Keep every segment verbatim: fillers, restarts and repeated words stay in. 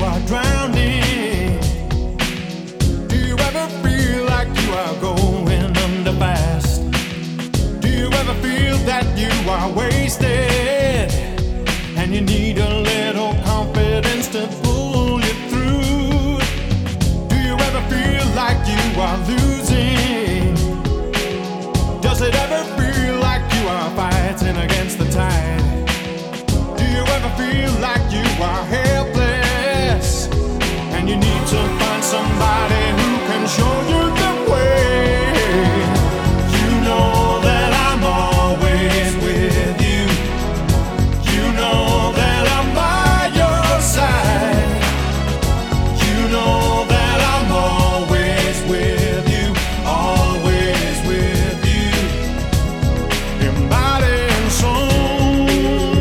are drowning? Do you ever feel like you are going under fast? Do you ever feel that you are wasted and you need a little confidence to pull you through? Do you ever feel like you are losing? Does it ever feel like you are fighting against the tide? Do you ever feel like you are helpless and you need to find somebody who can show you the way? You know that I'm always with you. You know that I'm by your side. You know that I'm always with you, always with you, in body and soul,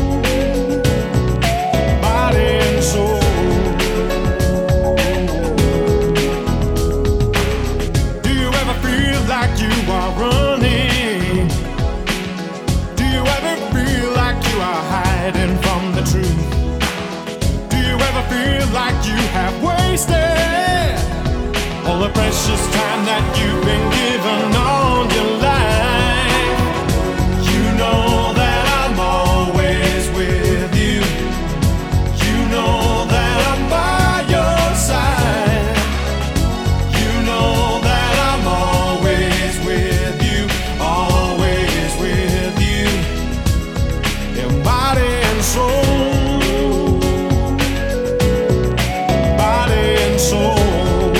body and soul. Do you ever feel like you are running? Do you ever feel like you are hiding from the truth? Do you ever feel like you have wasted all the precious time that you've been given all your life? You know that I'm always with you. You know that I'm by your side. You know that I'm always with you, always with you, in body and soul, body and soul,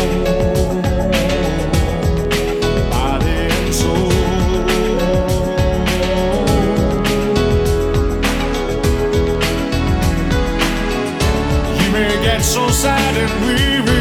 body and soul. You may get so sad and weary